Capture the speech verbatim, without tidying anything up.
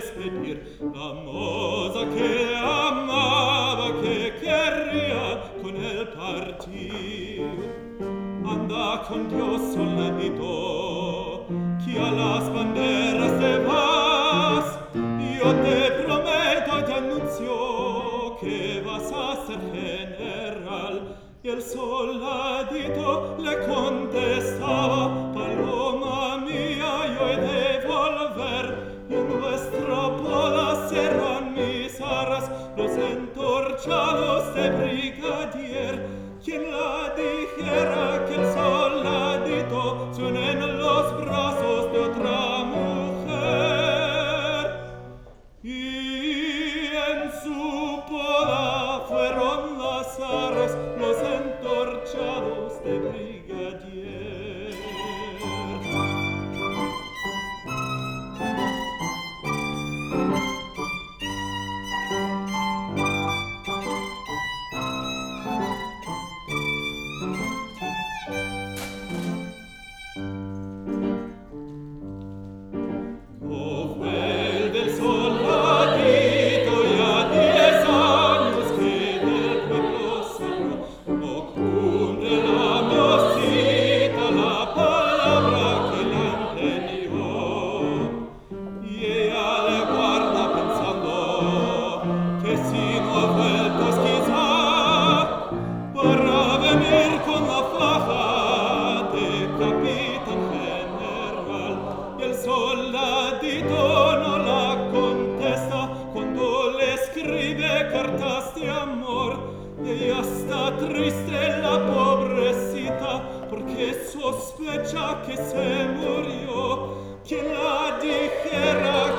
despedir la moza que amaba, que querría con él partir. Anda con Dios soldadito, que a las banderas te vas. Yo te prometo, te anuncio que vas a ser general. Y el soldadito le contestaba: paloma mía, yo he de volver, y en nuestra boda serán mis arras los entorchados de brigadier. Quien la dijera que el soldadito suena en los brazos de otra mujer. Y en su boda fueron las arras los entorchados de brigadier. Oh, vuelve el soldadito ya diez años que del pueblo salió. Oh, cumple la mocita la palabra que le entendió. Y ella le guarda pensando que si no ha vuelto es quizá para venir con la faja de capitán general. Y el soldadito no la contesta cuando le escribe cartas de amor. Ella está triste, la pobrecita, porque sospecha que se murió. Quien la dijera